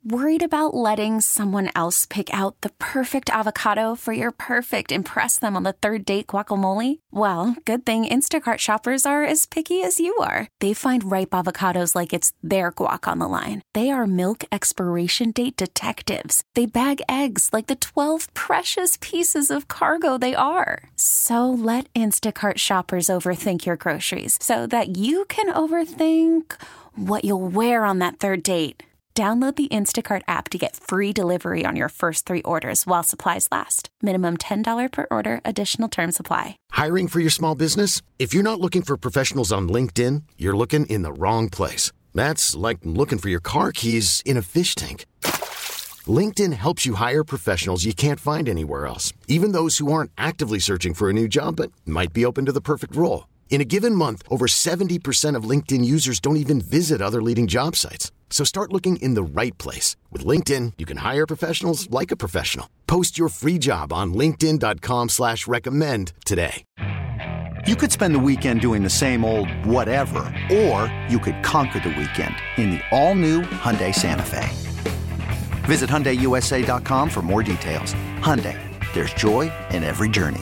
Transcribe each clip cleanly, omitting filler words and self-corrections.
Worried about letting someone else pick out the perfect avocado for your perfect impress them on the third date guacamole? Well, good thing Instacart shoppers are as picky as you are. They find ripe avocados like it's their guac on the line. They are milk expiration date detectives. They bag eggs like the 12 precious pieces of cargo they are. So let Instacart shoppers overthink your groceries so that you can overthink what you'll wear on that third date. Download the Instacart app to get free delivery on your first 3 orders while supplies last. Minimum $10 per order. Additional terms apply. Hiring for your small business? If you're not looking for professionals on LinkedIn, you're looking in the wrong place. That's like looking for your car keys in a fish tank. LinkedIn helps you hire professionals you can't find anywhere else, even those who aren't actively searching for a new job but might be open to the perfect role. In a given month, over 70% of LinkedIn users don't even visit other leading job sites. So start looking in the right place. With LinkedIn, you can hire professionals like a professional. Post your free job on linkedin.com/recommend today. You could spend the weekend doing the same old whatever, or you could conquer the weekend in the all-new Hyundai Santa Fe. Visit HyundaiUSA.com for more details. Hyundai, there's joy in every journey.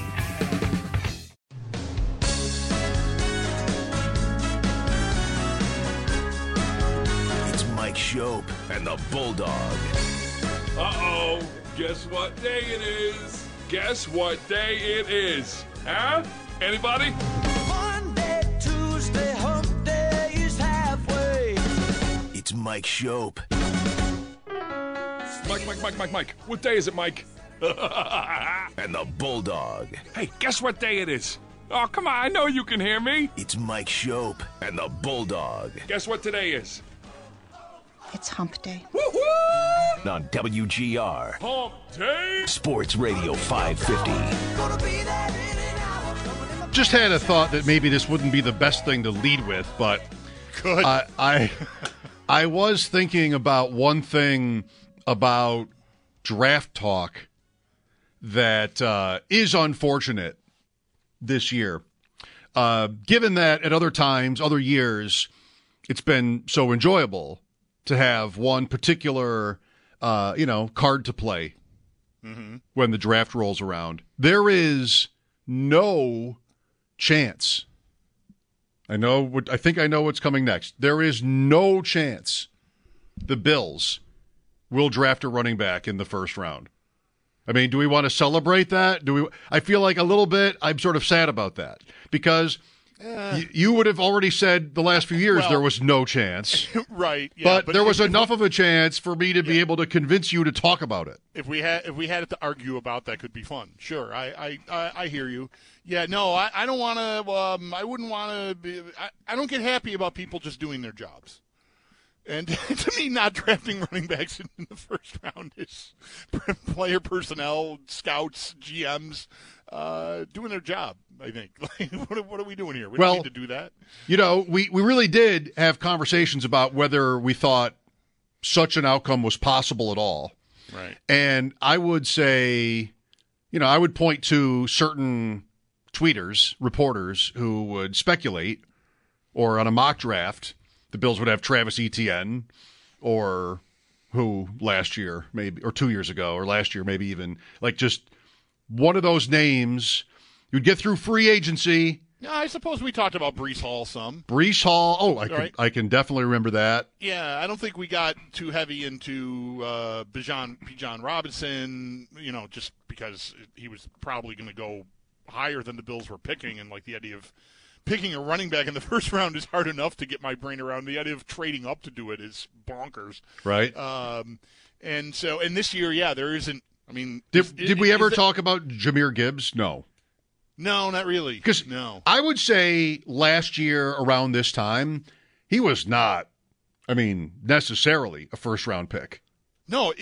Shope and the Bulldog. Uh-oh. Guess what day it is? Guess what day it is? Huh? Anybody? Monday, Tuesday, hump day is halfway. It's Mike Shope. Mike. What day is it, Mike? And the Bulldog. Hey, guess what day it is? Oh, come on. I know you can hear me. It's Mike Shope and the Bulldog. Guess what today is? It's hump day. Woo-hoo! On WGR. Hump day. Sports Radio 550. Just had a thought that maybe this wouldn't be the best thing to lead with, but good. I was thinking about one thing about draft talk that is unfortunate this year. Given that at other times, other years, it's been so enjoyable to have one particular, card to play when the draft rolls around. There is no chance. I think I know what's coming next. There is no chance the Bills will draft a running back in the first round. I mean, do we want to celebrate that? I feel like a little bit. I'm sort of sad about that because you would have already said the last few years there was no chance. Right. Yeah, but there was enough of a chance for me to be able to convince you to talk about it. If we had it to argue about, that could be fun. Sure. I hear you. Yeah, no, I don't want to I wouldn't want to be I don't get happy about people just doing their jobs. And to me, not drafting running backs in the first round is player personnel, scouts, GMs doing their job, I think. What are we doing here? We don't need to do that. We really did have conversations about whether we thought such an outcome was possible at all. Right. And I would say, I would point to certain tweeters, reporters who would speculate, or on a mock draft, the Bills would have Travis Etienne, or who last year, maybe, or 2 years ago, or last year, maybe even, like just one of those names. You'd get through free agency. Yeah, I suppose we talked about Breece Hall some. Breece Hall, I can definitely remember that. Yeah, I don't think we got too heavy into Bijan Robinson, just because he was probably going to go higher than the Bills were picking, and like the idea of picking a running back in the first round is hard enough to get my brain around. The idea of trading up to do it is bonkers. Right. And this year, there isn't. I mean, did we ever talk about Jahmyr Gibbs? No. No, not really. Because I would say last year around this time, he was not, necessarily a first-round pick. No,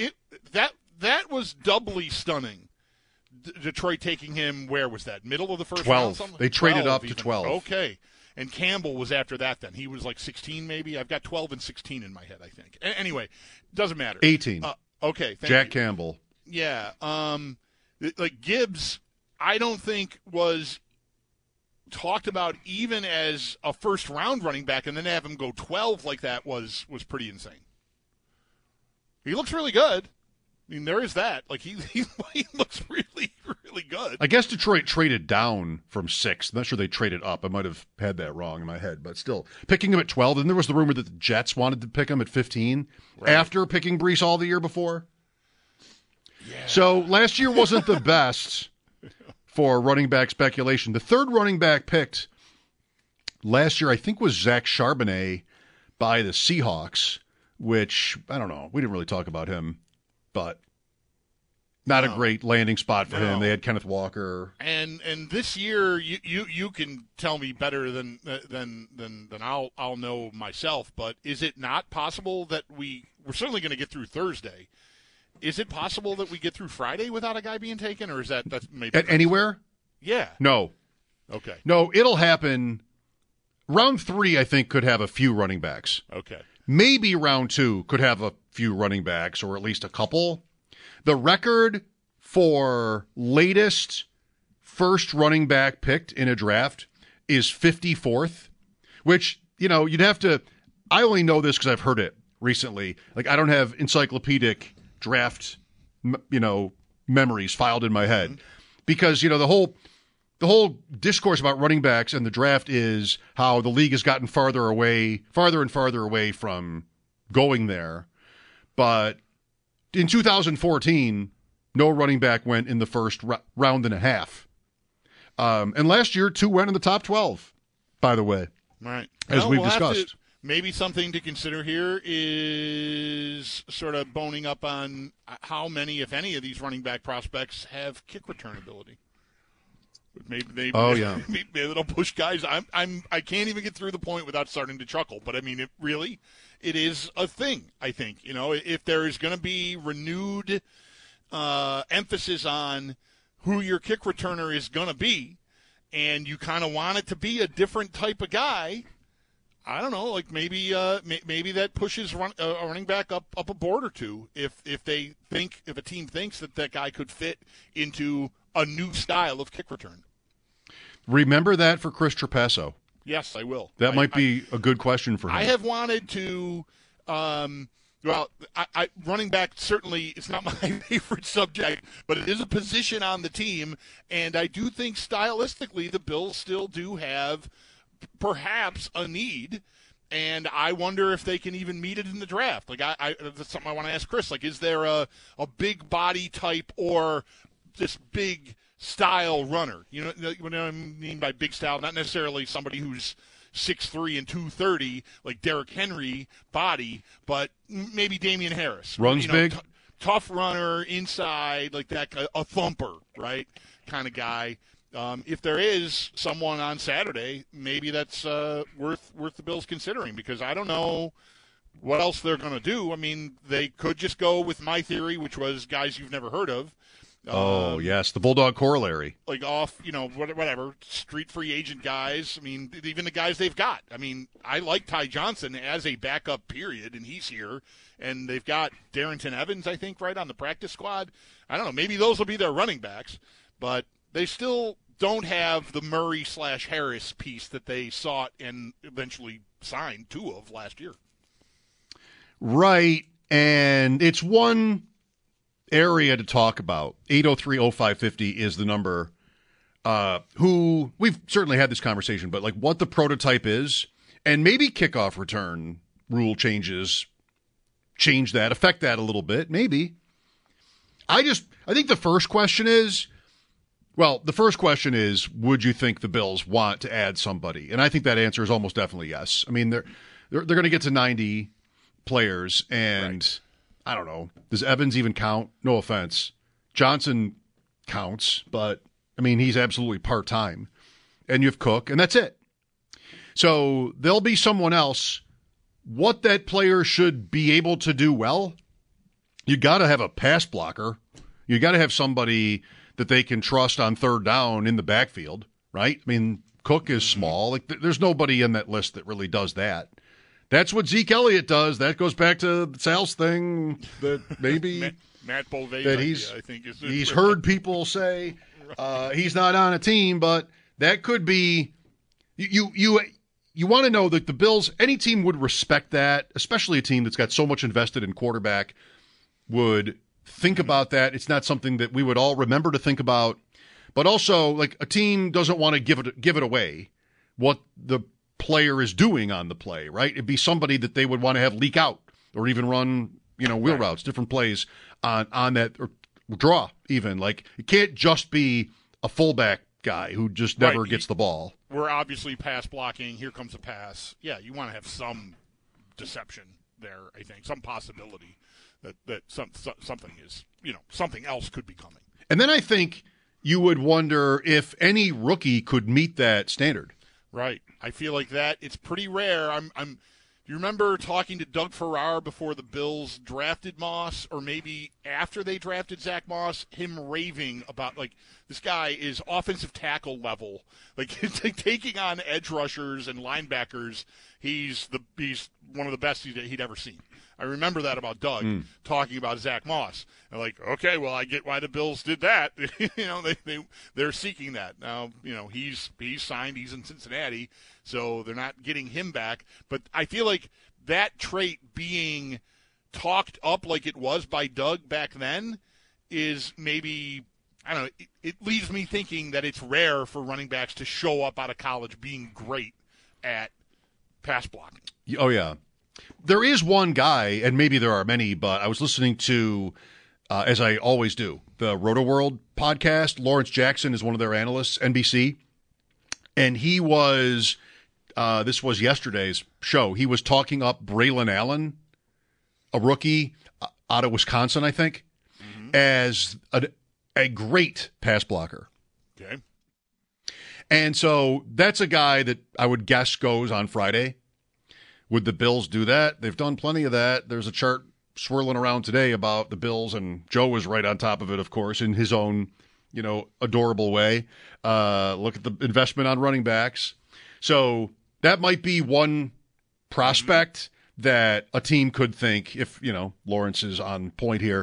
that was doubly stunning. Detroit taking him, where was that? Middle of the first 12. round? They traded up to even. 12. Okay. And Campbell was after that then. He was like 16 maybe. I've got 12 and 16 in my head, I think. Anyway, doesn't matter. 18. Okay. Jack you. Campbell. Yeah. Like Gibbs, I don't think was talked about even as a first-round running back, and then have him go 12 like that was pretty insane. He looks really good. I mean, there is that. Like, he looks really, really good. I guess Detroit traded down from 6. I'm not sure they traded up. I might have had that wrong in my head, but still. Picking him at 12, and there was the rumor that the Jets wanted to pick him at 15 after picking Brees all the year before. Yeah. So last year wasn't the best for running back speculation. The third running back picked last year, I think, was Zach Charbonnet by the Seahawks, which, I don't know. We didn't really talk about him. But not a great landing spot for him. They had Kenneth Walker, and this year you can tell me better than I'll know myself. But is it not possible that we're certainly going to get through Thursday? Is it possible that we get through Friday without a guy being taken, or is that's maybe anywhere? Yeah. No. Okay. No, it'll happen. Round 3, I think, could have a few running backs. Okay. Maybe round 2 could have a few running backs, or at least a couple. The record for latest first running back picked in a draft is 54th, which, you'd have to – I only know this because I've heard it recently. Like, I don't have encyclopedic draft, memories filed in my head. Because, the whole discourse about running backs and the draft is how the league has gotten farther and farther away from going there. But in 2014, no running back went in the first round and a half. And last year, 2 went in the top 12, by the way. Right. As we've discussed. Maybe something to consider here is sort of boning up on how many, if any, of these running back prospects have kick return ability. Maybe they'll push guys. I can't even get through the point without starting to chuckle. But I mean, it is a thing. I think if there is going to be renewed emphasis on who your kick returner is going to be, and you kind of want it to be a different type of guy. I don't know, like maybe that pushes a running back up a board or two if a team thinks that guy could fit into a new style of kick return. Remember that for Chris Trapasso. Yes, I will. That might be a good question for him. I have wanted to. Running back certainly is not my favorite subject, but it is a position on the team, and I do think stylistically the Bills still do have perhaps a need, and I wonder if they can even meet it in the draft. Like that's something I want to ask Chris. Like, is there a big body type or this big style runner? You know what I mean by big style? Not necessarily somebody who's 6'3" and 230 like Derrick Henry body, but maybe Damian Harris runs big, tough runner inside, like that, a thumper, right? Kind of guy. If there is someone on Saturday, maybe that's worth the Bills considering, because I don't know what else they're going to do. I mean, they could just go with my theory, which was guys you've never heard of. Yes, the Bulldog corollary. Like off, whatever, street free agent guys. I mean, even the guys they've got. I mean, I like Ty Johnson as a backup, period, and he's here. And they've got Darrington Evans, I think, right on the practice squad. I don't know. Maybe those will be their running backs, but they still don't have the Murray/Harris piece that they sought and eventually signed 2 of last year. Right, and it's one area to talk about. 803-0550 is the number. Who we've certainly had this conversation, but like what the prototype is, and maybe kickoff return rule changes change that, affect that a little bit, maybe. I think the first question is, would you think the Bills want to add somebody? And I think that answer is almost definitely yes. I mean, they're going to get to 90 players, and right. I don't know. Does Evans even count? No offense. Johnson counts, but, I mean, he's absolutely part-time. And you have Cook, and that's it. So there'll be someone else. What that player should be able to do well, you got to have a pass blocker. You got to have somebody that they can trust on third down in the backfield, right? I mean, Cook is small. Like, there's nobody in that list that really does that. That's what Zeke Elliott does. That goes back to Sal's thing that maybe Matt Bolvay's that idea, I think he's heard people say he's not on a team, but that could be you want to know that the Bills, any team would respect that, especially a team that's got so much invested in quarterback. would think about that. It's not something that we would all remember to think about. But also, like, a team doesn't want to give it away what the player is doing on the play, right? It'd be somebody that they would want to have leak out or even run, wheel routes, different plays on that, or draw even. Like, it can't just be a fullback guy who just never gets the ball. We're obviously pass blocking. Here comes a pass. Yeah, you want to have some deception there, I think, some possibility that something is, something else could be coming. And then I think you would wonder if any rookie could meet that standard. Right. I feel like that it's pretty rare. Do you remember talking to Doug Farrar before the Bills drafted Moss, or maybe after they drafted Zach Moss, him raving about, like, this guy is offensive tackle level. Like, taking on edge rushers and linebackers, he's one of the best he'd ever seen. I remember that about Doug talking about Zach Moss. I'm like, okay, well, I get why the Bills did that. They're seeking that. Now, he's signed, he's in Cincinnati, so they're not getting him back. But I feel like that trait being talked up like it was by Doug back then is maybe, I don't know, it leaves me thinking that it's rare for running backs to show up out of college being great at pass blocking. Oh, yeah. There is one guy, and maybe there are many, but I was listening to, as I always do, the Roto World podcast. Lawrence Jackson is one of their analysts, NBC. And he was, this was yesterday's show, he was talking up Braylon Allen, a rookie out of Wisconsin, I think, as a great pass blocker. Okay. And so that's a guy that I would guess goes on Friday. Would the Bills do that? They've done plenty of that. There's a chart swirling around today about the Bills, and Joe was right on top of it, of course, in his own, adorable way. Look at the investment on running backs. So that might be one prospect that a team could think, if, Lawrence is on point here,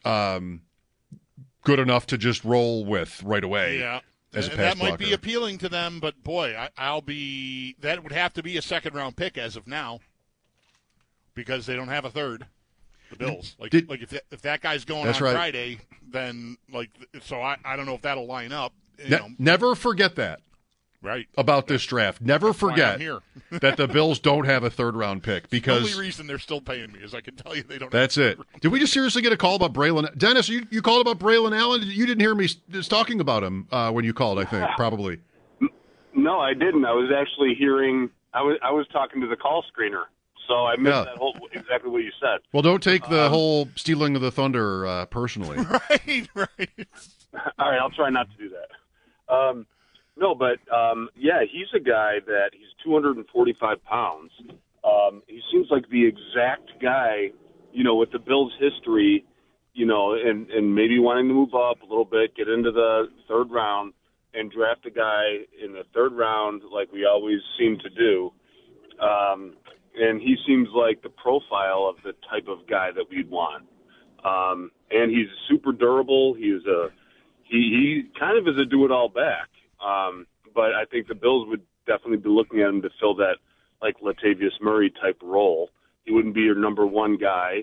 good enough to just roll with right away. Yeah. As a pass that might blocker. be appealing to them, but boy, that would have to be a second-round pick as of now, because they don't have a third. The Bills, if that guy's going on Friday, then so I don't know if that'll line up. Never forget that. Right. About this draft. Never forget that the Bills don't have a third-round pick, because the only reason they're still paying me is I can tell you they don't. That's it. Did we just seriously get a call about Braylon? Dennis, you called about Braylon Allen? You didn't hear me just talking about him when you called, I think, probably. No, I didn't. I was actually hearing – I was talking to the call screener, so I missed that whole exactly what you said. Well, don't take the whole stealing of the thunder personally. Right. All right, I'll try not to do that. No, but, he's a guy that he's 245 pounds. He seems like the exact guy, with the Bills' history, and maybe wanting to move up a little bit, get into the third round, and draft a guy in the third round like we always seem to do. And he seems like the profile of the type of guy that we'd want. And he's super durable. He kind of is a do-it-all back. But I think the Bills would definitely be looking at him to fill that, like, Latavius Murray type role. He wouldn't be your number one guy.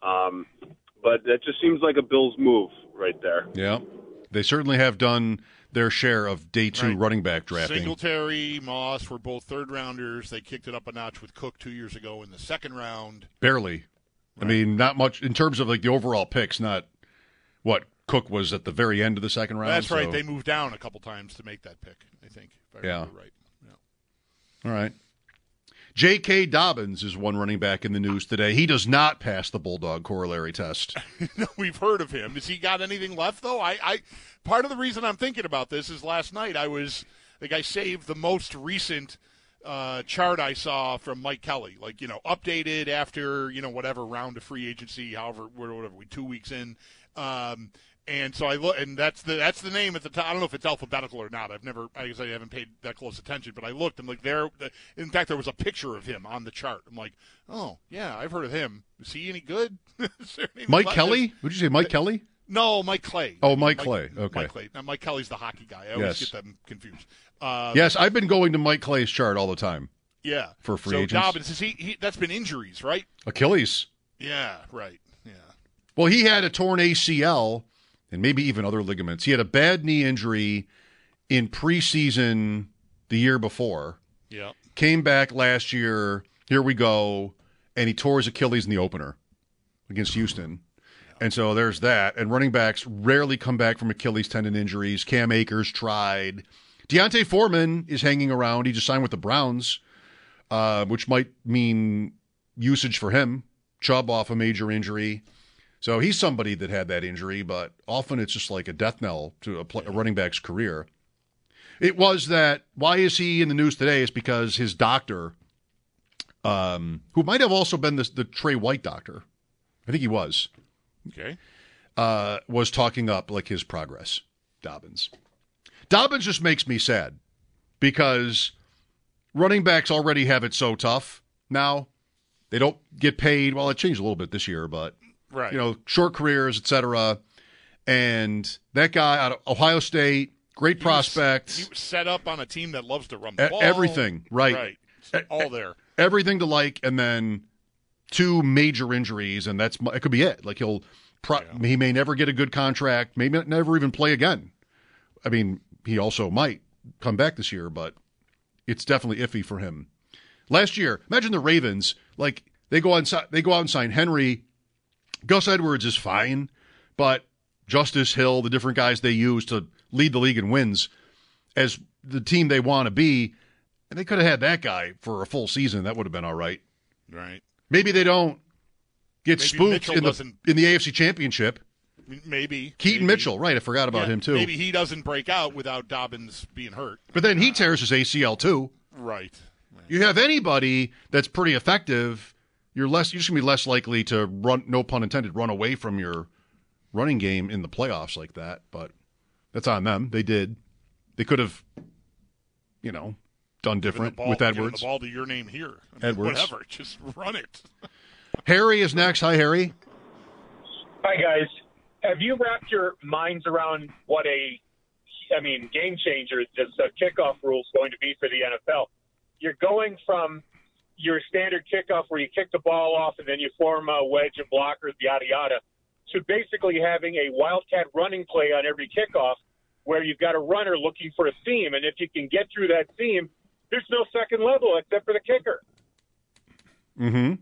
But that just seems like a Bills move right there. Yeah. They certainly have done their share of day two running back drafting. Singletary, Moss were both third-rounders. They kicked it up a notch with Cook 2 years ago in the second round. Barely. Right. I mean, not much in terms of, like, the overall picks, not what Cook was at the very end of the second round. That's right. They moved down a couple times to make that pick, I think, if I remember right. Yeah. All right. J.K. Dobbins is one running back in the news today. He does not pass the Bulldog corollary test. We've heard of him. Has he got anything left, though? I part of the reason I'm thinking about this is last night I saved the most recent chart I saw from Mike Kelly, updated after, whatever round of free agency, however, whatever, 2 weeks in. And so I look, and that's the name at the top. I don't know if it's alphabetical or not. I guess I haven't paid that close attention, but I looked. I'm like, in fact, there was a picture of him on the chart. I'm like, oh yeah, I've heard of him. Is he any good? Mike Kelly? Would you say Mike Kelly? No, Mike Clay. Oh, Mike Clay. Okay. Mike Clay. Now, Mike Kelly's the hockey guy. I always get them confused. Yes, I've been going to Mike Clay's chart all the time. Yeah. For free agents. So Dobbins, that's been injuries, right? Achilles. Yeah, right. Yeah. Well, he had a torn ACL and maybe even other ligaments. He had a bad knee injury in preseason the year before. Yeah. Came back last year. Here we go. And he tore his Achilles in the opener against Houston. And so there's that. And running backs rarely come back from Achilles tendon injuries. Cam Akers tried. Deontay Foreman is hanging around. He just signed with the Browns, which might mean usage for him. Chubb off a major injury. So he's somebody that had that injury, but often it's just like a death knell to a running back's career. It was that, why is he in the news today? Is because his doctor, who might have also been the Trey White doctor, I think he was, okay, was talking up like his progress, Dobbins. Dobbins just makes me sad because running backs already have it so tough now. They don't get paid. Well, it changed a little bit this year, but right. You know, short careers, etc. And that guy out of Ohio State, great prospect. He was set up on a team that loves to run the ball. Everything, right. All there. Everything to like, and then 2 major injuries, and it could be it. Like he may never get a good contract, may never even play again. I mean, he also might come back this year, but it's definitely iffy for him. Last year, imagine the Ravens, like they go out and sign Henry. Gus Edwards is fine, but Justice Hill, the different guys they use to lead the league in wins as the team they want to be, and they could have had that guy for a full season. That would have been all right. Right. Maybe they don't get spooked in the AFC Championship. Maybe. Keaton Mitchell, right. I forgot about him, too. Maybe he doesn't break out without Dobbins being hurt. But then he tears his ACL, too. Right. You have anybody that's pretty effective, you're just going to be less likely to run, no pun intended, run away from your running game in the playoffs like that. But that's on them. They did. They could have, done different with Edwards. The ball to your name here. Edwards. Whatever. Just run it. Harry is next. Hi, Harry. Hi, guys. Have you wrapped your minds around what game changer this kickoff rule is going to be for the NFL? You're going from your standard kickoff where you kick the ball off and then you form a wedge of blockers, yada, yada, to basically having a wildcat running play on every kickoff where you've got a runner looking for a seam. And if you can get through that seam, there's no second level except for the kicker. Mm-hmm.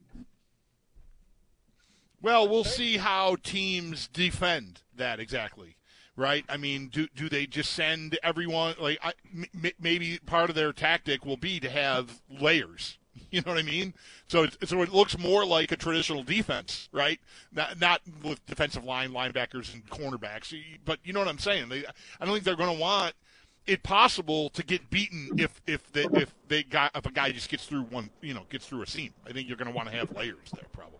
Well, we'll see how teams defend that exactly, right? I mean, do they just send everyone maybe part of their tactic will be to have layers. You know what I mean? So it looks more like a traditional defense, right? Not with defensive line, linebackers, and cornerbacks. But you know what I'm saying? I don't think they're going to want it possible to get beaten if a guy just gets through gets through a seam. I think you're going to want to have layers there probably.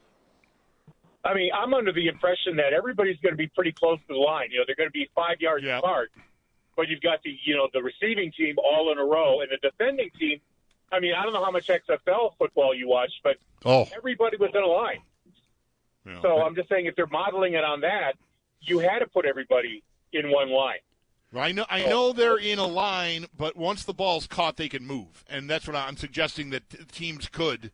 I mean, I'm under the impression that everybody's going to be pretty close to the line. They're going to be 5 yards apart, but you've got the receiving team all in a row, and the defending team. I mean, I don't know how much XFL football you watch, but everybody was in a line. Yeah. So I'm just saying, if they're modeling it on that, you had to put everybody in one line. I know they're in a line, but once the ball's caught, they can move, and that's what I'm suggesting that teams could.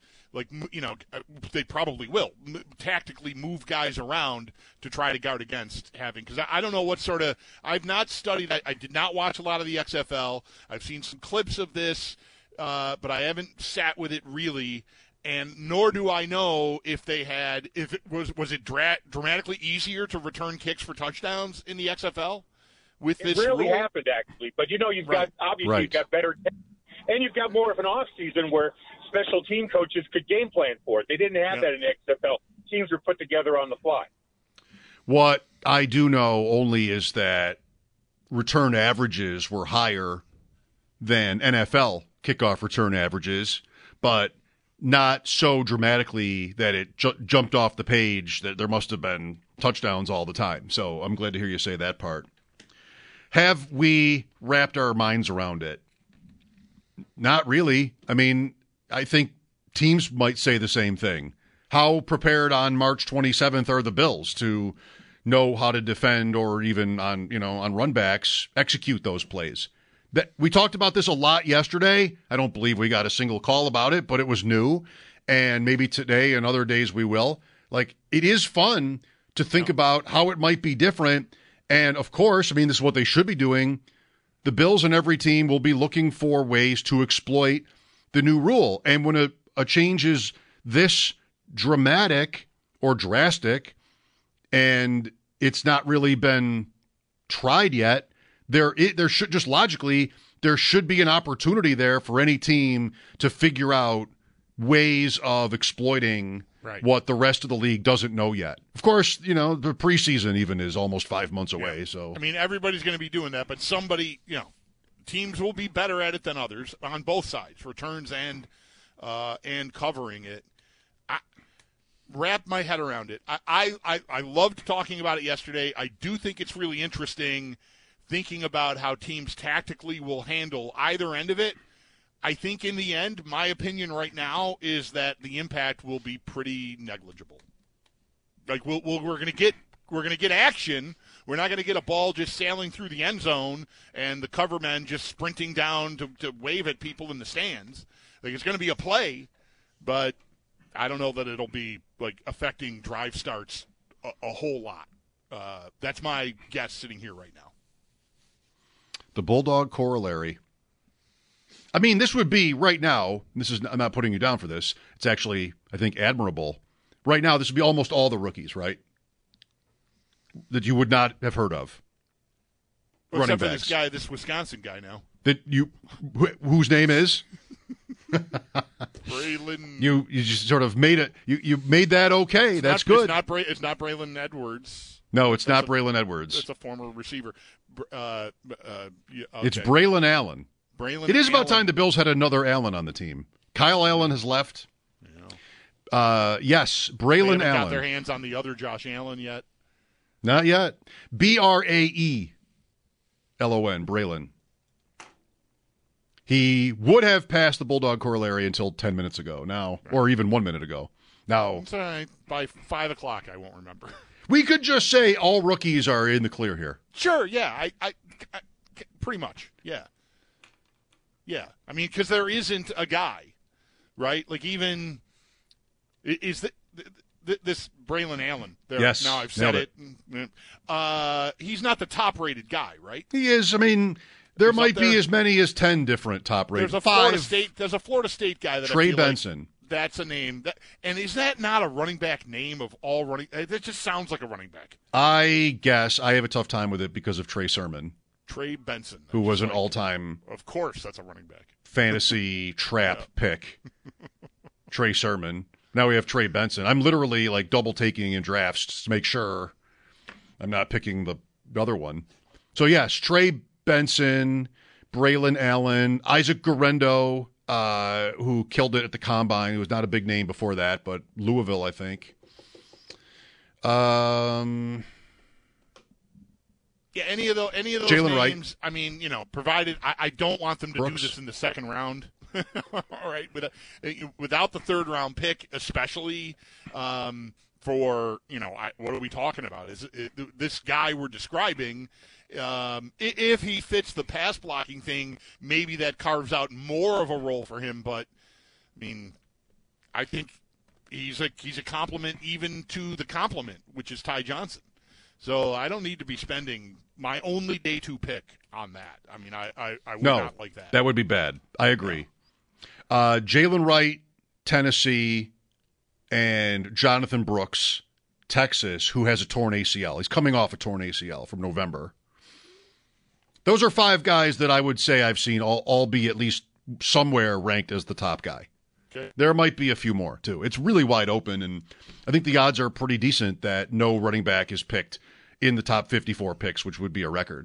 They probably will tactically move guys around to try to guard against having, because I don't know what sort of, I've not studied, I did not watch a lot of the XFL. I've seen some clips of this, but I haven't sat with it really, and nor do I know if it was dramatically easier to return kicks for touchdowns in the XFL with this rule? It rarely happened, actually, but you've got better, and you've got more of an off season where special team coaches could game plan for it. They didn't have that in the XFL. Teams were put together on the fly. What I do know only is that return averages were higher than NFL kickoff return averages, but not so dramatically that it jumped off the page that there must have been touchdowns all the time. So I'm glad to hear you say that part. Have we wrapped our minds around it? Not really. I mean, I think teams might say the same thing. How prepared on March 27th are the Bills to know how to defend or even on run backs, execute those plays? We talked about this a lot yesterday. I don't believe we got a single call about it, but it was new. And maybe today and other days we will. It is fun to think about how it might be different. And, of course, I mean, this is what they should be doing. The Bills and every team will be looking for ways to exploit the new rule. And when a change is this dramatic or drastic and it's not really been tried yet, there should just logically, there should be an opportunity there for any team to figure out ways of exploiting what the rest of the league doesn't know yet. Of course, the preseason even is almost 5 months away. So I mean, everybody's going to be doing that, but somebody, teams will be better at it than others on both sides, returns and covering it. Wrap my head around it. I loved talking about it yesterday. I do think it's really interesting thinking about how teams tactically will handle either end of it. I think in the end, my opinion right now is that the impact will be pretty negligible. Like we're going to get action. We're not going to get a ball just sailing through the end zone and the cover men just sprinting down to wave at people in the stands. Like it's going to be a play, but I don't know that it'll be like affecting drive starts a whole lot. That's my guess sitting here right now. The Bulldog corollary. I mean, this would be right now, I'm not putting you down for this. It's actually, I think, admirable. Right now, this would be almost all the rookies, right? That you would not have heard of. Well, running except backs. for this guy, this Wisconsin guy now. Whose name is? Braylon. You just sort of made it. You made that okay. That's good. It's not Braylon Edwards. No, it's not Braylon Edwards. It's a former receiver. Okay. It's Braylon Allen. It is about time the Bills had another Allen on the team. Kyle Allen has left. Yes, Braylon they haven't Allen. got their hands on the other Josh Allen yet. Not yet. Braelon, Braylon. He would have passed the Bulldog corollary until 10 minutes ago now, or even 1 minute ago. Now, It's all right. By 5 o'clock, I won't remember. We could just say all rookies are in the clear here. Sure, yeah. I pretty much, yeah. Yeah, I mean, because there isn't a guy, right? Like even is this Braylon Allen? Yes, now I've said it. He's not the top-rated guy, right? He is. I mean, there might be as many as 10 different top-rated. There's a Florida State guy that Trey I feel Benson. Like that's a name. And is that not a running back name of all running? That just sounds like a running back. I guess I have a tough time with it because of Trey Sermon. Trey Benson. Who was an all-time... Of course, that's a running back. Fantasy trap pick. Trey Sermon. Now we have Trey Benson. I'm literally like double taking in drafts to make sure I'm not picking the other one. So yes, Trey Benson, Braylon Allen, Isaac Guerrero, who killed it at the Combine. He was not a big name before that, but Louisville, I think. Yeah, any of those Jalen names. Wright. I mean, provided I don't want them to Brooks. do this in the second round. All right, without the third round pick, especially for what are we talking about? This guy we're describing? If he fits the pass blocking thing, maybe that carves out more of a role for him. But I mean, I think he's a compliment even to the compliment, which is Ty Johnson. So I don't need to be spending my only day two pick on that. I mean, I would not like that. That would be bad. I agree. Jalen Wright, Tennessee, and Jonathan Brooks, Texas, who has a torn ACL. He's coming off a torn ACL from November. Those are 5 guys that I would say I've seen all be at least somewhere ranked as the top guy. Okay. There might be a few more, too. It's really wide open, and I think the odds are pretty decent that no running back is picked in the top 54 picks, which would be a record.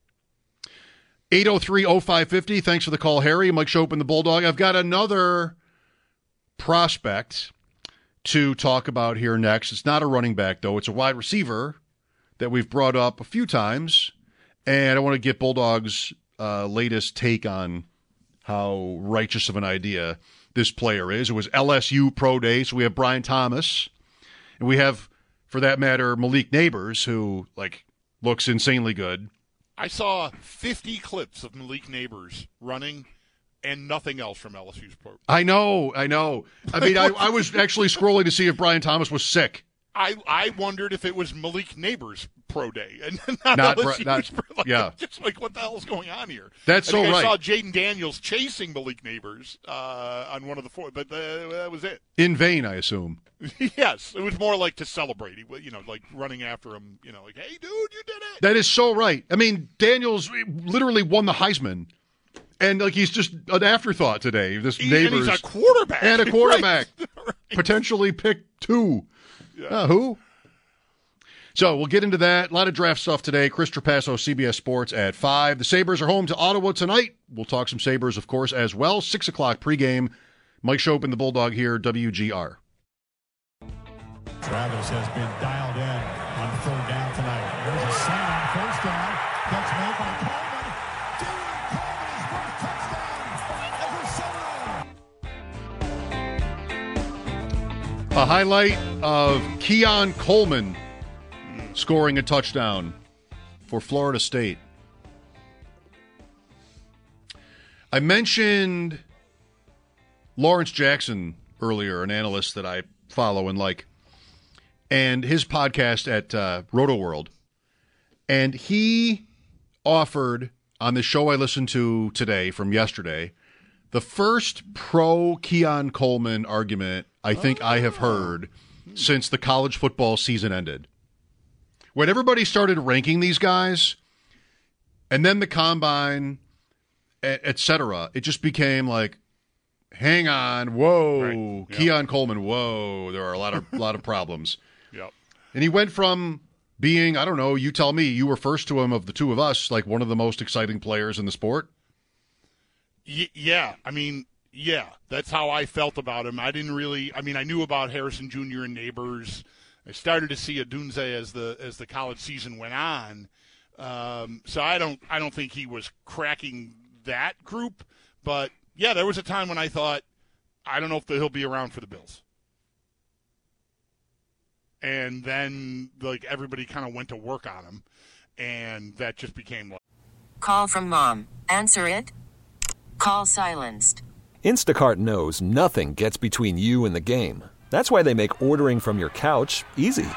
803-0550. Thanks for the call, Harry. Mike Shope and the Bulldog. I've got another prospect to talk about here next. It's not a running back, though. It's a wide receiver that we've brought up a few times, and I want to get Bulldog's latest take on how righteous of an idea this player is. It was LSU Pro Day, so we have Brian Thomas, and we have, for that matter, Malik Neighbors, who looks insanely good. I saw 50 clips of Malik Neighbors running and nothing else from LSU's program. I know. I mean, I was actually scrolling to see if Brian Thomas was sick. I wondered if it was Malik Neighbors' pro day and not LSU's pro. Yeah. Just like, what the hell is going on here? That's so right. I saw Jaden Daniels chasing Malik Neighbors on one of the four, but that was it. In vain, I assume. Yes, it was more like to celebrate. Like running after him, like, hey, dude, you did it. That is so right. I mean, Daniels literally won the Heisman. And, like, he's just an afterthought today. This Neighbors. And he's a quarterback. And a quarterback. Right. Potentially pick 2. Yeah. Who? So we'll get into that. A lot of draft stuff today. Chris Trapasso, CBS Sports at 5. The Sabres are home to Ottawa tonight. We'll talk some Sabres, of course, as well. 6 o'clock pregame. Mike Schopp and the Bulldog here, WGR. Travis has been dialed in on third down tonight. There's a slant on first down. Catch made by Coleman. A highlight of Keon Coleman scoring a touchdown for Florida State. I mentioned Lawrence Jackson earlier, an analyst that I follow and like, and his podcast at Roto World. And he offered on the show I listened to today from yesterday the first pro Keon Coleman argument I think I have heard since the college football season ended. When everybody started ranking these guys, and then the combine, et cetera, it just became like, hang on, whoa, right. Yep. Keon Coleman, whoa, there are a lot of problems. Yep. And he went from being, I don't know, you tell me, you were first to him of the two of us, like one of the most exciting players in the sport. Yeah, I mean, yeah, that's how I felt about him. I knew about Harrison Jr. and Neighbors. I started to see Odunze as the college season went on. So I don't think he was cracking that group. But yeah, there was a time when I thought, I don't know if he'll be around for the Bills. And then like everybody kind of went to work on him, and that just became like, call from mom. Answer it. Call silenced. Instacart knows nothing gets between you and the game. That's why they make ordering from your couch easy.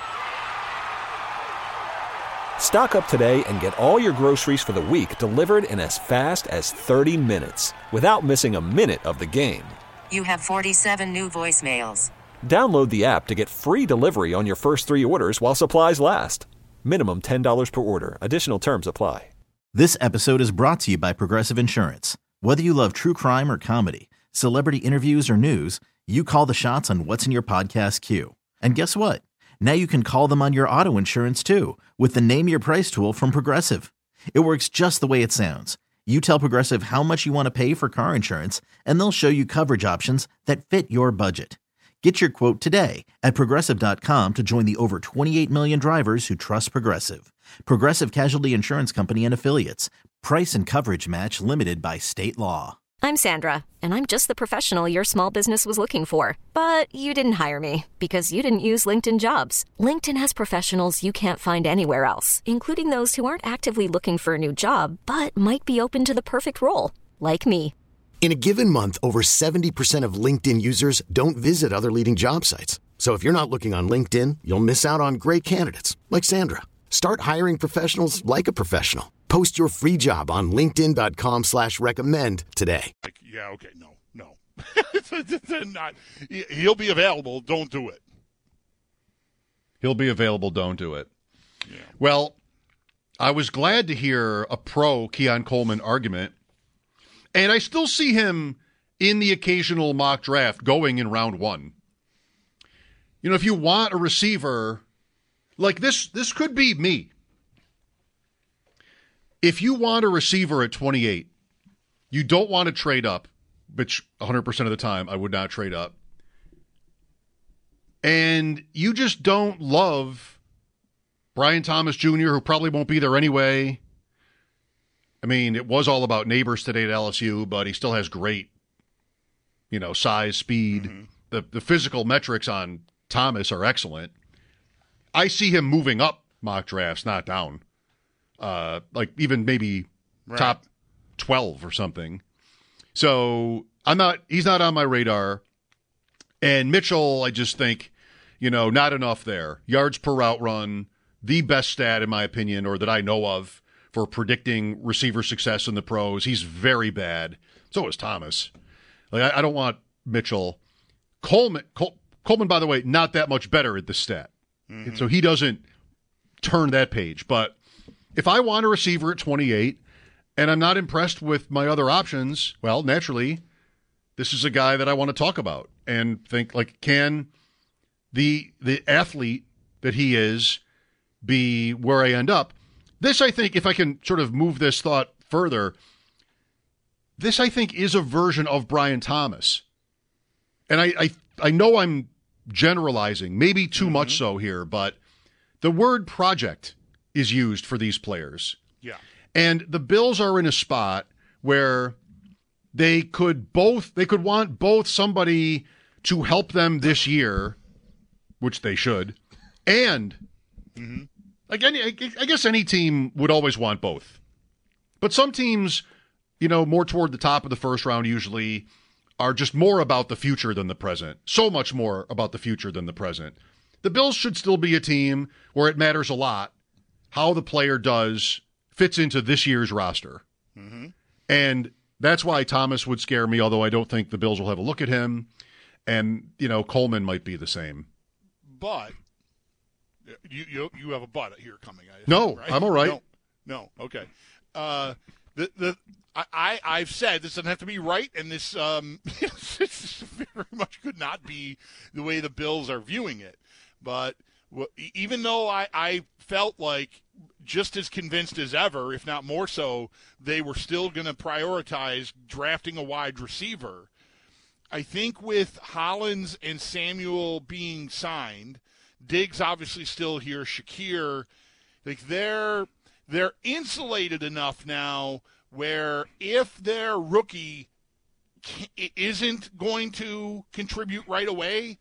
Stock up today and get all your groceries for the week delivered in as fast as 30 minutes without missing a minute of the game. You have 47 new voicemails. Download the app to get free delivery on your first 3 orders while supplies last. Minimum $10 per order. Additional terms apply. This episode is brought to you by Progressive Insurance. Whether you love true crime or comedy, celebrity interviews or news, you call the shots on what's in your podcast queue. And guess what? Now you can call them on your auto insurance too with the Name Your Price tool from Progressive. It works just the way it sounds. You tell Progressive how much you want to pay for car insurance, and they'll show you coverage options that fit your budget. Get your quote today at Progressive.com to join the over 28 million drivers who trust Progressive. Progressive Casualty Insurance Company and Affiliates. Price and coverage match limited by state law. I'm Sandra, and I'm just the professional your small business was looking for. But you didn't hire me because you didn't use LinkedIn Jobs. LinkedIn has professionals you can't find anywhere else, including those who aren't actively looking for a new job, but might be open to the perfect role, like me. In a given month, over 70% of LinkedIn users don't visit other leading job sites. So if you're not looking on LinkedIn, you'll miss out on great candidates like Sandra. Start hiring professionals like a professional. Post your free job on linkedin.com/recommend today. Yeah, okay, no. He'll be available. Don't do it. He'll be available. Don't do it. Yeah. Well, I was glad to hear a pro Keon Coleman argument. And I still see him in the occasional mock draft going in round 1. You know, if you want a receiver, like this could be me. If you want a receiver at 28, you don't want to trade up, which 100% of the time I would not trade up, and you just don't love Brian Thomas Jr., who probably won't be there anyway. I mean, it was all about Neighbors today at LSU, but he still has great, size, speed. Mm-hmm. The physical metrics on Thomas are excellent. I see him moving up mock drafts, not down. Like even maybe top 12 or something. So he's not on my radar. And Mitchell, I just think, not enough there. Yards per route run, the best stat in my opinion, or that I know of, for predicting receiver success in the pros. He's very bad. So is Thomas. Like I don't want Mitchell. Coleman, by the way, not that much better at this stat. Mm-hmm. So he doesn't turn that page. But if I want a receiver at 28 and I'm not impressed with my other options, well, naturally, this is a guy that I want to talk about and think, like, can the athlete that he is be where I end up? This, I think, if I can sort of move this thought further, this, I think, is a version of Brian Thomas. And I know I'm generalizing, maybe too much so here, but the word project is used for these players. Yeah. And the Bills are in a spot where they could want both somebody to help them this year, which they should, and again, I guess any team would always want both. But some teams, more toward the top of the first round usually are just more about the future than the present. So much more about the future than the present. The Bills should still be a team where it matters a lot how the player fits into this year's roster. Mm-hmm. And that's why Thomas would scare me, although I don't think the Bills will have a look at him. And, Coleman might be the same. But you have a but here coming. I assume, no, right? I'm all right. No, okay. I've said this doesn't have to be right, and this this very much could not be the way the Bills are viewing it. But even though I felt like just as convinced as ever, if not more so, they were still going to prioritize drafting a wide receiver, I think with Hollins and Samuel being signed, Diggs obviously still here, Shakir, like they're insulated enough now where if their rookie isn't going to contribute right away,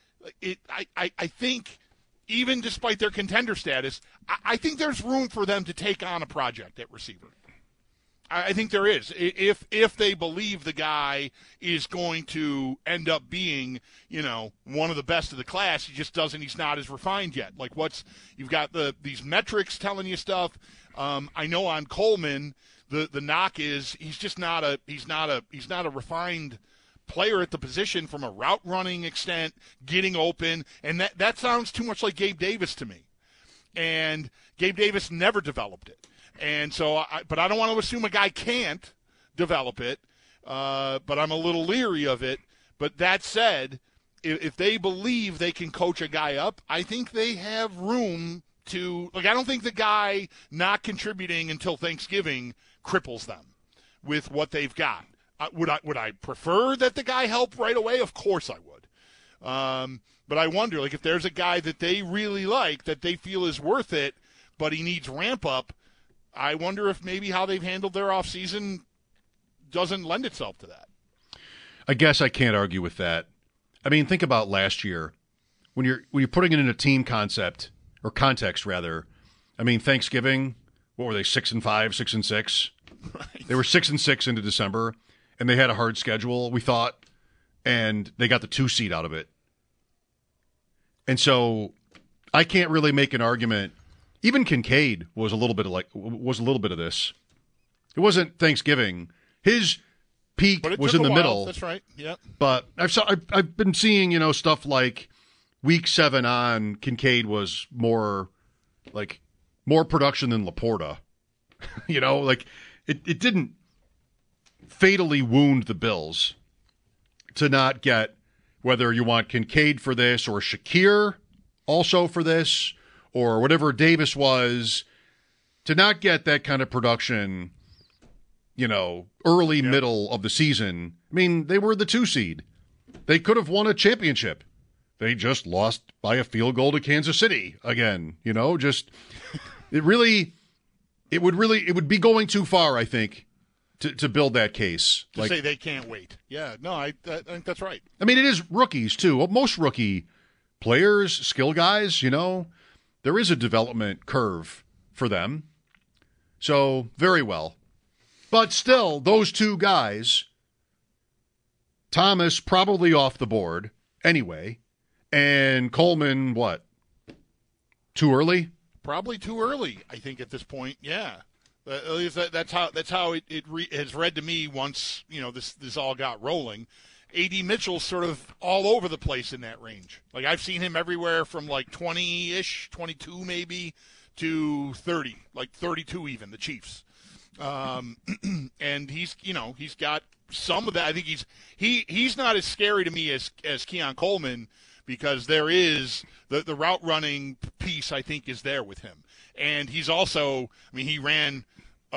I think even despite their contender status, I think there's room for them to take on a project at receiver. I think there is. If they believe the guy is going to end up being, one of the best of the class, he's not as refined yet. Like you've got these metrics telling you stuff. I know on Coleman, the knock is he's not a refined player at the position from a route running extent, getting open, and that sounds too much like Gabe Davis to me. And Gabe Davis never developed it. And so, but I don't want to assume a guy can't develop it, but I'm a little leery of it. But that said, if they believe they can coach a guy up, I think they have room to, I don't think the guy not contributing until Thanksgiving cripples them with what they've got. Would I prefer that the guy help right away? Of course I would. But I wonder, if there's a guy that they really like, that they feel is worth it, but he needs ramp up, I wonder if maybe how they've handled their offseason doesn't lend itself to that. I guess I can't argue with that. I mean, think about last year. When you're putting it in a team concept, or context rather, I mean, Thanksgiving, what were they, 6-5, 6-6? Right. They were 6-6 into December, and they had a hard schedule, we thought, and they got the 2 seed out of it. And so I can't really make an argument. Even Kincaid was a little bit of this. It wasn't Thanksgiving. His peak was in the middle. That's right. Yep. But I've been seeing stuff like week 7 on, Kincaid was more production than Laporta. It didn't fatally wound the Bills to not get, whether you want Kincaid for this or Shakir also for this, or whatever Davis was, to not get that kind of production, early, middle of the season. I mean, they were the 2 seed. They could have won a championship. They just lost by a field goal to Kansas City again. It would be going too far, I think, to build that case. To say they can't wait. Yeah, no, I think that's right. I mean, it is rookies, too. Most rookie players, skill guys, there is a development curve for them. So, very well. But still, those 2 guys, Thomas probably off the board anyway, And Coleman, what? Too early? Probably too early, I think, at this point. Yeah. At least that's how it has read to me once, this all got rolling. A.D. Mitchell's sort of all over the place in that range. Like, I've seen him everywhere from like 20-ish, 22 maybe, to 30, like 32 even, the Chiefs. And he's got some of that. I think he's not as scary to me as Keon Coleman, because there is the route running piece, I think, is there with him. And he's also, he ran,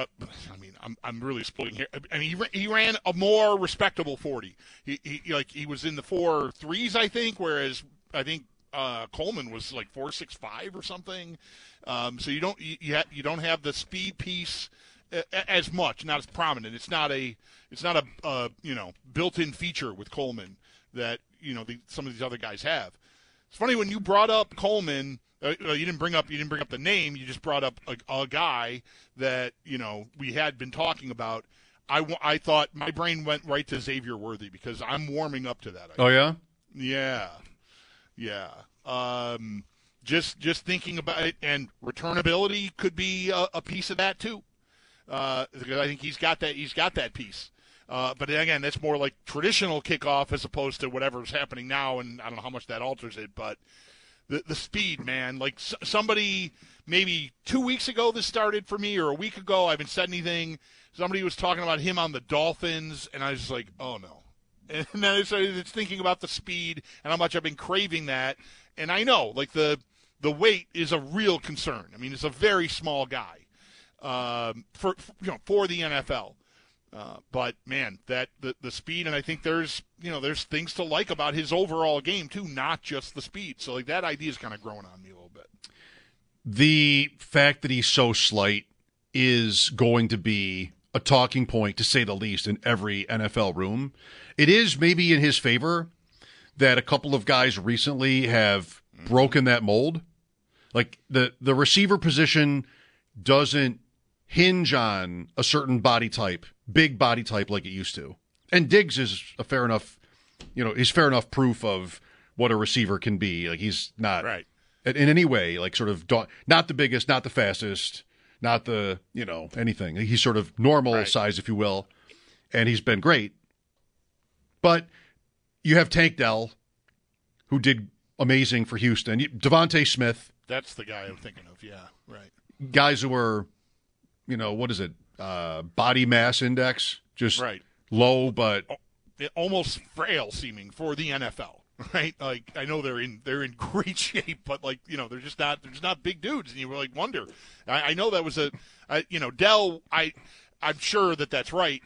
I'm really splitting here. He ran a more respectable 40. He was in the 4.3s, I think, whereas I think Coleman was like 4.65 or something. So you don't have the speed piece as much, not as prominent. It's not a built-in feature with Coleman that some of these other guys have. It's funny when you brought up Coleman. You didn't bring up the name. You just brought up a guy that we had been talking about. I thought my brain went right to Xavier Worthy because I'm warming up to that. Oh yeah, yeah. Just thinking about it, and returnability could be a piece of that too. Because I think he's got that piece. But again, that's more like traditional kickoff as opposed to whatever's happening now, and I don't know how much that alters it, but the speed, man. Like somebody maybe 2 weeks ago this started for me, or a week ago, I haven't said anything. Somebody was talking about him on the Dolphins, and I was just like, oh no. And then I started thinking about the speed and how much I've been craving that. And I know, like the weight is a real concern. It's a very small guy for the NFL. But man, that the speed, and I think there's things to like about his overall game too, not just the speed. So like that idea is kind of growing on me a little bit. The fact that he's so slight is going to be a talking point, to say the least, in every NFL room. It is maybe in his favor that a couple of guys recently have broken that mold. Like the receiver position doesn't hinge on a certain body type, big body type like it used to. And Diggs is a fair enough, he's fair enough proof of what a receiver can be. Like he's not right in any way, like sort of not the biggest, not the fastest, not the, anything. He's sort of normal size, if you will. And he's been great. But you have Tank Dell, who did amazing for Houston. Devontae Smith. That's the guy I'm thinking of. Yeah, right. Guys who are, what is it? Body mass index, just low, but almost frail seeming for the NFL, right? Like I know they're in great shape, but like they're just not big dudes, and you like wonder. I know that was Dell. I'm sure that's right.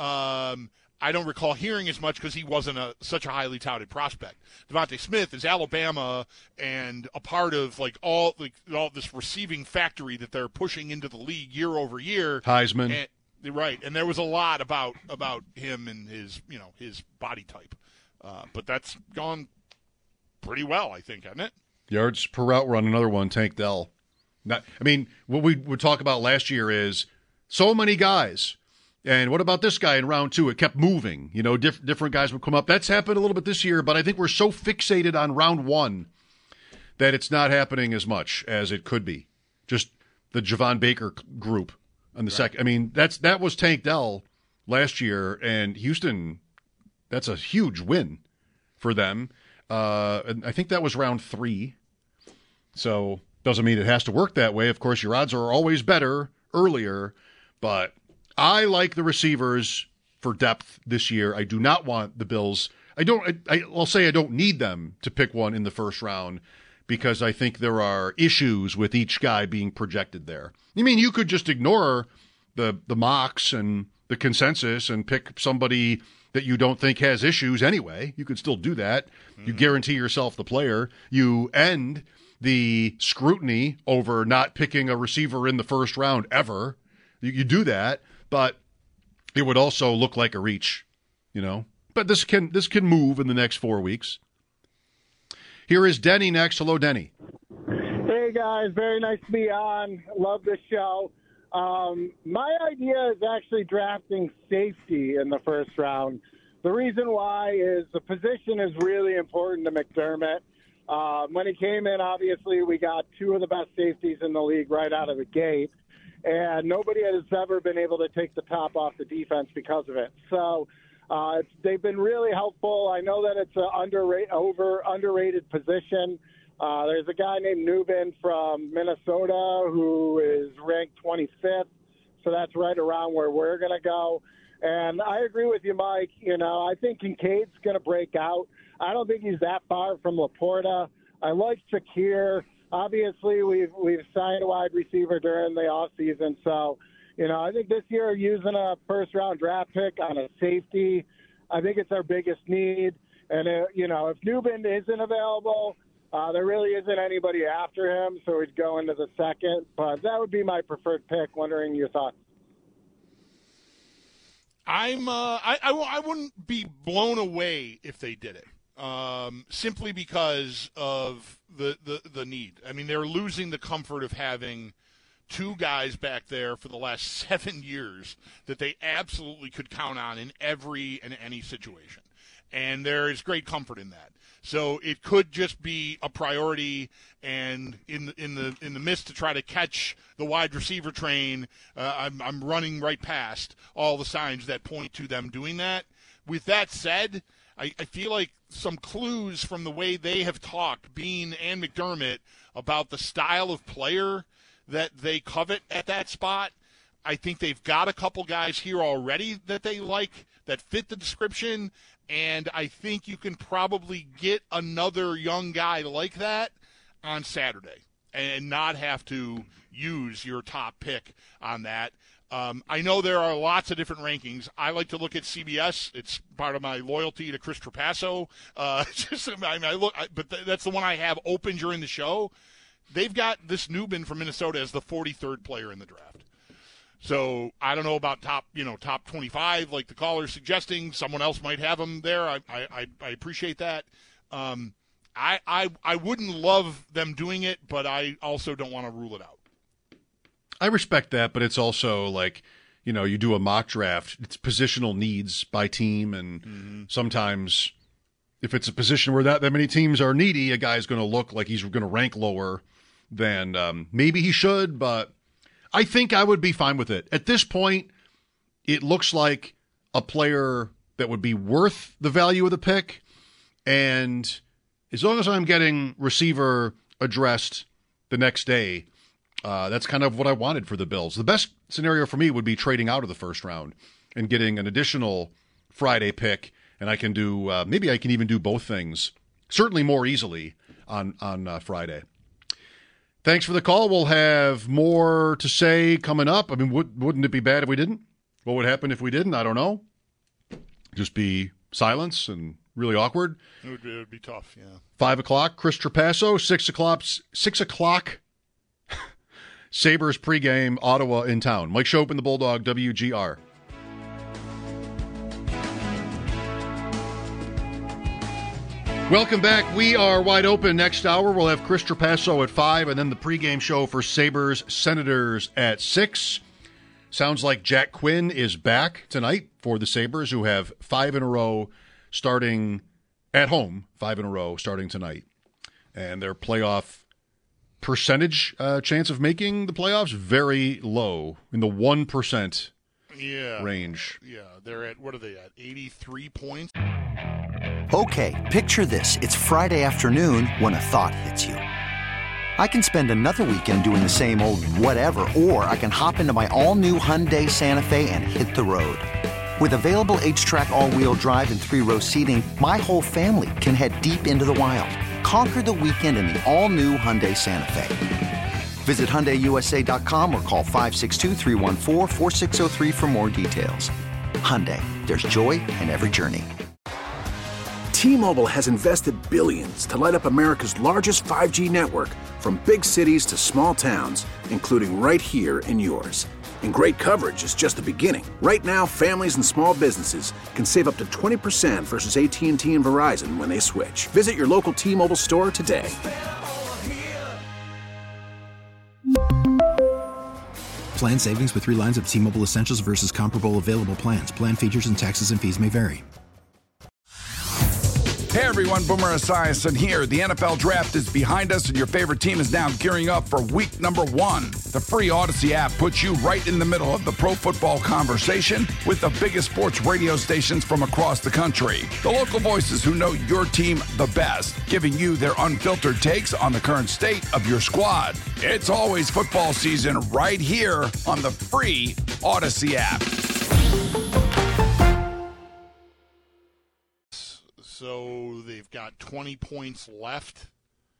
I don't recall hearing as much because he wasn't such a highly touted prospect. Devontae Smith is Alabama and a part of all this receiving factory that they're pushing into the league year over year. Heisman, right? And there was a lot about him and his his body type, but that's gone pretty well, I think, hasn't it? Yards per route run, another one. Tank Dell. What we would talk about last year is so many guys. And what about this guy in round 2? It kept moving. Different guys would come up. That's happened a little bit this year, but I think we're so fixated on round 1 that it's not happening as much as it could be. Just the Javon Baker group on the second. That was Tank Dell last year, and Houston, that's a huge win for them. And I think that was round 3. So doesn't mean it has to work that way. Of course, your odds are always better earlier, but I like the receivers for depth this year. I do not want the Bills. I'll say I don't need them to pick one in the first round because I think there are issues with each guy being projected there. You could just ignore the mocks and the consensus and pick somebody that you don't think has issues anyway. You could still do that. You guarantee yourself the player. You end the scrutiny over not picking a receiver in the first round ever. You do that. But it would also look like a reach, But this can move in the next 4 weeks. Here is Denny next. Hello, Denny. Hey, guys. Very nice to be on. Love the show. My idea is actually drafting safety in the first round. The reason why is the position is really important to McDermott. When he came in, obviously, we got two of the best safeties in the league right out of the gate, and nobody has ever been able to take the top off the defense because of it. So they've been really helpful. I know that it's an underrated position. There's a guy named Nubin from Minnesota who is ranked 25th, so that's right around where we're going to go. And I agree with you, Mike. I think Kincaid's going to break out. I don't think he's that far from Laporta. I like Shakir. Obviously, we've signed a wide receiver during the offseason. So, I think this year using a first-round draft pick on a safety, I think it's our biggest need. And, if Nubin isn't available, there really isn't anybody after him, so he'd go into the second. But that would be my preferred pick. Wondering your thoughts. I wouldn't be blown away if they did it, simply because of the need. I mean, they're losing the comfort of having two guys back there for the last 7 years that they absolutely could count on in every and any situation, and there is great comfort in that. So it could just be a priority, and in the midst to try to catch the wide receiver train, I'm running right past all the signs that point to them doing that. With that said, I feel like some clues from the way they have talked, Bean and McDermott, about the style of player that they covet at that spot. I think they've got a couple guys here already that they like, that fit the description, and I think you can probably get another young guy like that on Saturday and not have to use your top pick on that. I know there are lots of different rankings. I like to look at CBS. It's part of my loyalty to Chris Trapasso. But that's the one I have open during the show. They've got this Nubin from Minnesota as the 43rd player in the draft. So I don't know about top 25, like the caller's suggesting. Someone else might have him there. I appreciate that. I wouldn't love them doing it, but I also don't want to rule it out. I respect that, but it's also like, you do a mock draft. It's positional needs by team, and sometimes if it's a position where that many teams are needy, a guy's going to look like he's going to rank lower than maybe he should, but I think I would be fine with it. At this point, it looks like a player that would be worth the value of the pick, and as long as I'm getting receiver addressed the next day, that's kind of what I wanted for the Bills. The best scenario for me would be trading out of the first round and getting an additional Friday pick, and I can do maybe I can even do both things, certainly more easily on Friday. Thanks for the call. We'll have more to say coming up. I mean, wouldn't it be bad if we didn't? What would happen if we didn't? I don't know. Just be silence and really awkward. It would be tough, yeah. 5 o'clock, Chris Trapasso. 6 o'clock, Sabres pregame, Ottawa in town. Mike Schopp and the Bulldog, WGR. Welcome back. We are wide open next hour. We'll have Chris Trapasso at 5, and then the pregame show for Sabres Senators at 6. Sounds like Jack Quinn is back tonight for the Sabres, who have 5 in a row starting at home, 5 in a row starting tonight. And their playoff percentage chance of making the playoffs very low, in the 1% range. Yeah, they're at, what are they at, 83 points? Okay, picture this. It's Friday afternoon when a thought hits you. I can spend another weekend doing the same old whatever, or I can hop into my all-new Hyundai Santa Fe and hit the road. With available H-Track all-wheel drive and 3-row seating, my whole family can head deep into the wild. Conquer the weekend in the all-new Hyundai Santa Fe. Visit HyundaiUSA.com or call 562-314-4603 for more details. Hyundai, there's joy in every journey. T-Mobile has invested billions to light up America's largest 5G network, from big cities to small towns, including right here in yours. And great coverage is just the beginning. Right now, families and small businesses can save up to 20% versus AT&T and Verizon when they switch. Visit your local T-Mobile store today. Plan savings with 3 lines of T-Mobile Essentials versus comparable available plans. Plan features and taxes and fees may vary. Hey everyone, Boomer Esiason here. The NFL draft is behind us and your favorite team is now gearing up for week number 1. The free Odyssey app puts you right in the middle of the pro football conversation with the biggest sports radio stations from across the country. The local voices who know your team the best, giving you their unfiltered takes on the current state of your squad. It's always football season right here on the free Odyssey app. So they've got 20 points left.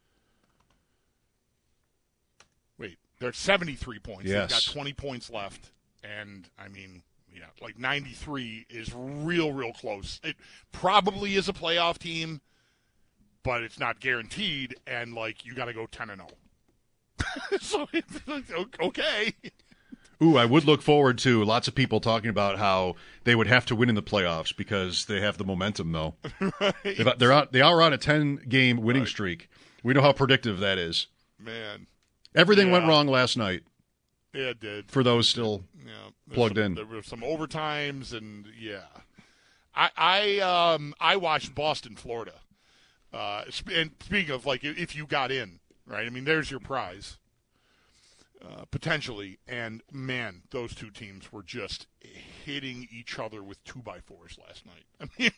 Wait, they're 73 points. Yes. They've got 20 points left. And, I mean, yeah, like 93 is real close. It probably is a playoff team, but it's not guaranteed. And, like, you got to go 10-0. So, okay. Ooh, I would look forward to lots of people talking about how they would have to win in the playoffs because they have the momentum, though. Right. They are on a 10-game winning streak. We know how predictive that is. Man. Everything went wrong last night. Yeah, it did. For those still plugged in. There were some overtimes, and I watched Boston, Florida. And speaking of, like, if you got in, right? I mean, there's your prize. Potentially, and man, those two teams were just hitting each other with 2x4s last night. I mean,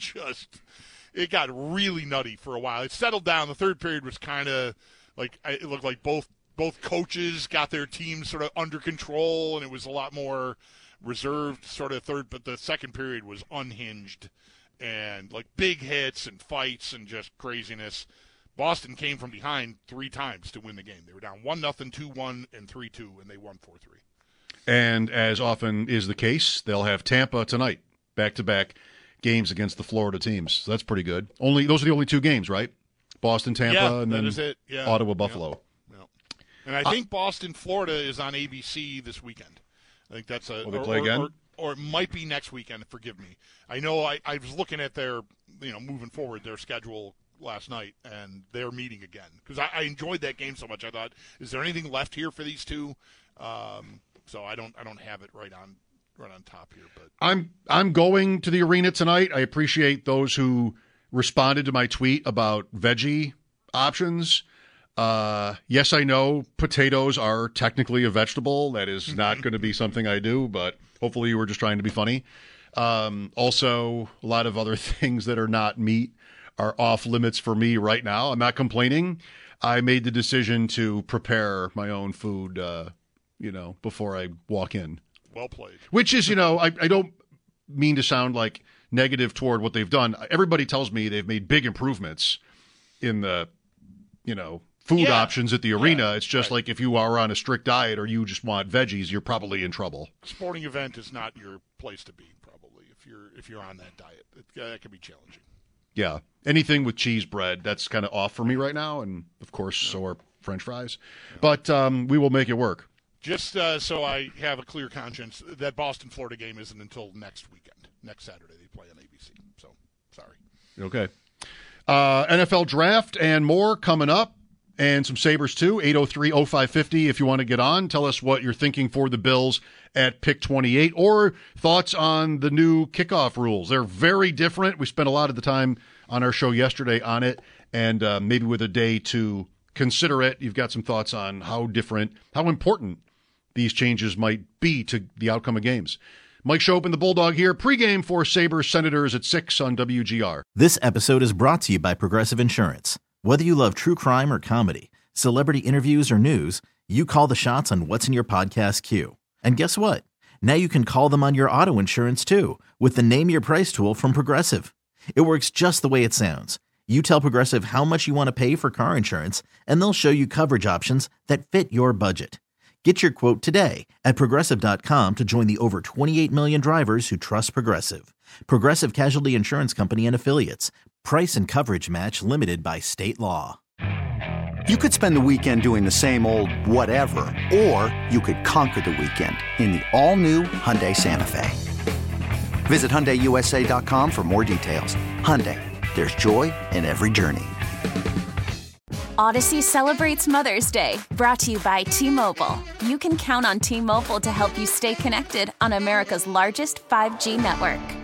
it got really nutty for a while. It settled down. The third period was kind of like, it looked like both coaches got their teams sort of under control, and it was a lot more reserved sort of third, but the second period was unhinged and like big hits and fights and just craziness. Boston came from behind 3 times to win the game. They were down 1-0, 2-1, and 3-2, and they won 4-3. And as often is the case, they'll have Tampa tonight, back-to-back games against the Florida teams. So that's pretty good. Those are the only 2 games, right? Boston, Tampa, and then Ottawa, Buffalo. Yeah. And I think Boston, Florida is on ABC this weekend. I think that's Will they play again? Or it might be next weekend. Forgive me. I know I was looking at their, moving forward, their schedule last night, and they're meeting again because I enjoyed that game so much. I thought, is there anything left here for these two? So I don't have it right on top here. But I'm going to the arena tonight. I appreciate those who responded to my tweet about veggie options. Yes, I know potatoes are technically a vegetable. That is not going to be something I do, but hopefully you were just trying to be funny. Also, a lot of other things that are not meat are off limits for me right now. I'm not complaining. I made the decision to prepare my own food, before I walk in. Well played. Which is, I don't mean to sound like negative toward what they've done. Everybody tells me they've made big improvements in the, food options at the arena. It's just like if you are on a strict diet or you just want veggies, you're probably in trouble. Sporting event is not your place to be, probably, if you're on that diet. That can be challenging. Yeah. Anything with cheese bread, that's kind of off for me right now. And, of course, so are French fries. Yeah. But we will make it work. Just so I have a clear conscience, that Boston-Florida game isn't until next weekend. Next Saturday they play on ABC. So, sorry. Okay. NFL draft and more coming up. And some Sabres, too. 803-0550 if you want to get on. Tell us what you're thinking for the Bills at pick 28 or thoughts on the new kickoff rules. They're very different. We spent a lot of the time on our show yesterday on it, and maybe with a day to consider it, you've got some thoughts on how important these changes might be to the outcome of games. Mike Shope and the Bulldog here. Pregame for Sabres Senators at 6 on WGR. This episode is brought to you by Progressive Insurance. Whether you love true crime or comedy, celebrity interviews or news, you call the shots on what's in your podcast queue. And guess what? Now you can call them on your auto insurance too with the Name Your Price tool from Progressive. It works just the way it sounds. You tell Progressive how much you want to pay for car insurance, and they'll show you coverage options that fit your budget. Get your quote today at Progressive.com to join the over 28 million drivers who trust Progressive. Progressive Casualty Insurance Company and Affiliates. Price and coverage match limited by state law. You could spend the weekend doing the same old whatever, or you could conquer the weekend in the all-new Hyundai Santa Fe. Visit HyundaiUSA.com for more details. Hyundai, there's joy in every journey. Odyssey celebrates Mother's Day, brought to you by T-Mobile. You can count on T-Mobile to help you stay connected on America's largest 5G network.